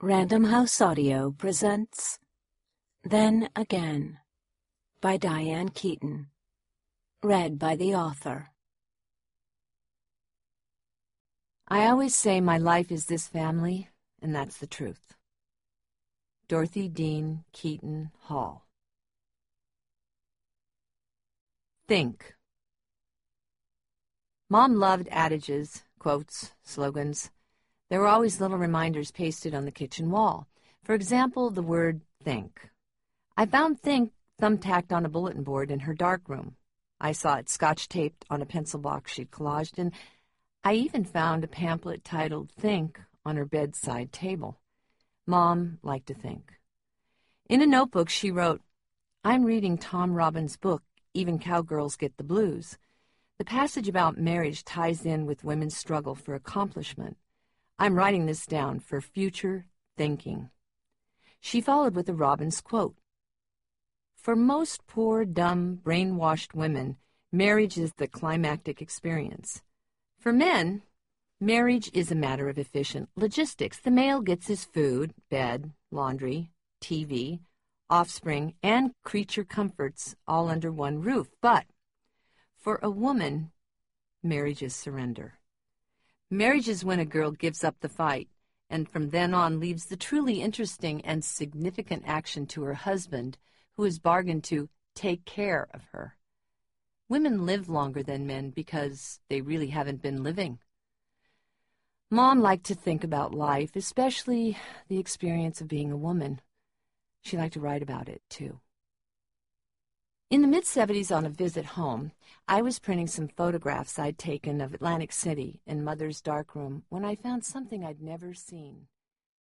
Random House Audio presents Then Again by Diane Keaton. Read by the author. I always say my life is this family, and that's the truth. Dorothy Dean Keaton Hall. Think. Mom loved adages, quotes, slogans. There were always little reminders pasted on the kitchen wall. For example, the word think. I found think thumbtacked on a bulletin board in her darkroom. I saw it scotch-taped on a pencil box she'd collaged, and I even found a pamphlet titled Think on her bedside table. Mom liked to think. In a notebook, she wrote, "I'm reading Tom Robbins' book, Even Cowgirls Get the Blues. The passage about marriage ties in with women's struggle for accomplishment. I'm writing this down for future thinking." She followed with a Robbins quote. "For most poor, dumb, brainwashed women, marriage is the climactic experience. For men, marriage is a matter of efficient logistics. The male gets his food, bed, laundry, TV, offspring, and creature comforts all under one roof. But for a woman, marriage is surrender. Marriage is when a girl gives up the fight and from then on leaves the truly interesting and significant action to her husband, who has bargained to take care of her. Women live longer than men because they really haven't been living." Mom liked to think about life, especially the experience of being a woman. She liked to write about it, too. In the mid-'70s, on a visit home, I was printing some photographs I'd taken of Atlantic City in Mother's darkroom when I found something I'd never seen.